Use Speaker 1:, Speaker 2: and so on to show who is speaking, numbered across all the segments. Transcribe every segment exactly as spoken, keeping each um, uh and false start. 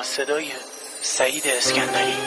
Speaker 1: صدای سعید اسکندری.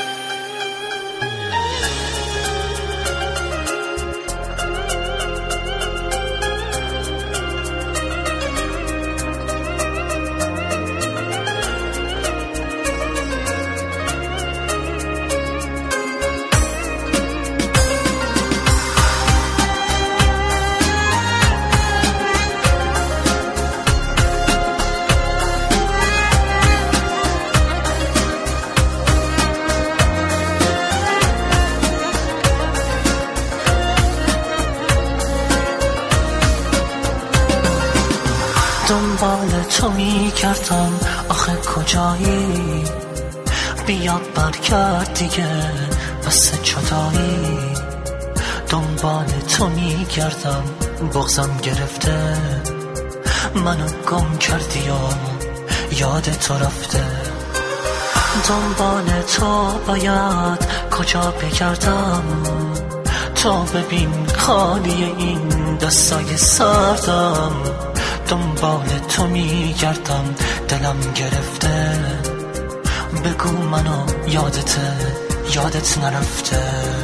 Speaker 2: دنبال تو می کردم آخه کجایی، بیا برگرد دیگه بس جدایی. دنبال تو می گردم بغضم گرفته، منو گم کردی و یاد تو رفته. دنبال تو باید کجا بگردم، تو ببین خالی این دستای سردم. دنبال تو میگردم دلم گرفته، بگو منو یادته یادت نرفته.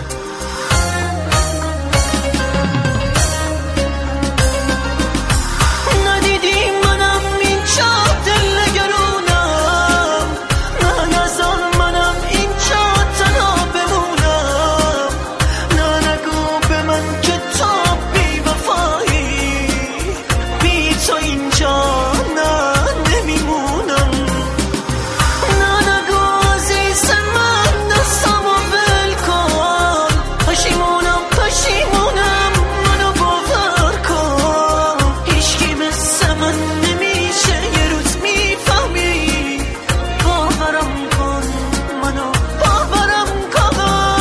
Speaker 2: ندیدی منم اینجا دل نگرونم، نه نزار منم اینجا تنها بمونم. نه نگو به من که تو بی وفایی، بی تو اینجا نه نمیمونم. نه نگو عزیز من دستمو ول کن، پشیمونم پشیمونم منو باور کن. هیچکی مثل من نمیشه یه روز میفهمی، باورم کن منو باورم کن.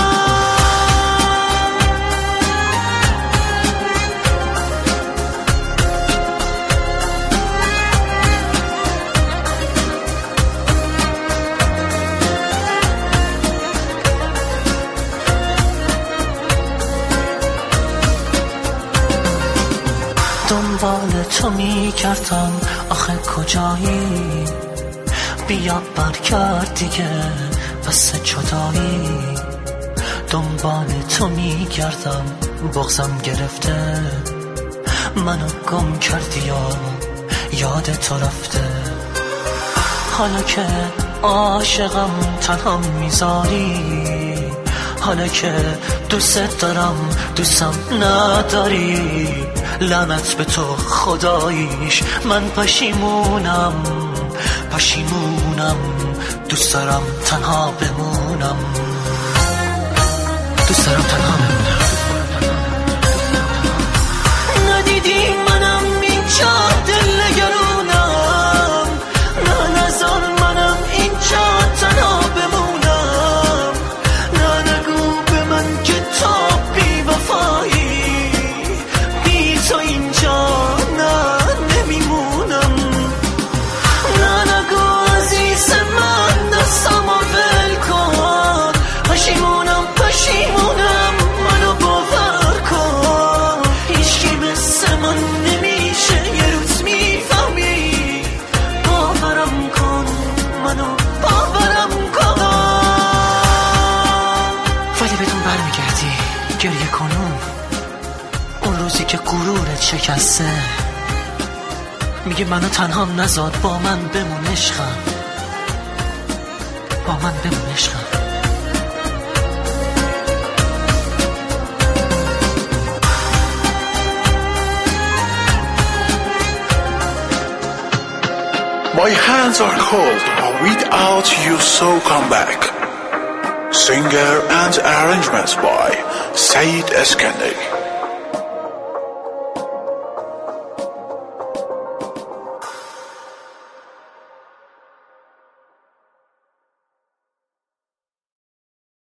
Speaker 2: دنبال تو میگردم آخه کجایی، بیا برگرد دیگه بس جدایی. دنبال تو میگردم بغضم گرفته، منو گم کردی و یاد تو رفته. حالا که عاشقم تنها میذاری، حالا که دوست دارم دوستم نداری. لعنت به تو خداییش من پشیمونم پشیمونم. دوست دارم تنها بمونم، دوست دارم تنها بمونم. ندیدی منم اینجا دل نگرونم، نه نزار منم اینجا تنها بمونم. نه نگو به من که تو بی وفایی، بی تو اینجا نه نمیمونم. نه نگو عزیز من دستمو ول کن، پشیمونم پشیمونم منو باور کن. هیچکی مثل من نمیشه یه روز میفهمی، باورم کن منو باورم کن. ولی بدون برمیگردی گریه کنون، اون روزی که غرورت شکسته. میگه منو تنها نذار، با من بمون عشقم، با من بمون عشقم.
Speaker 3: My hands are cold, without you so come back. Singer and arrangements by Said Eskandari.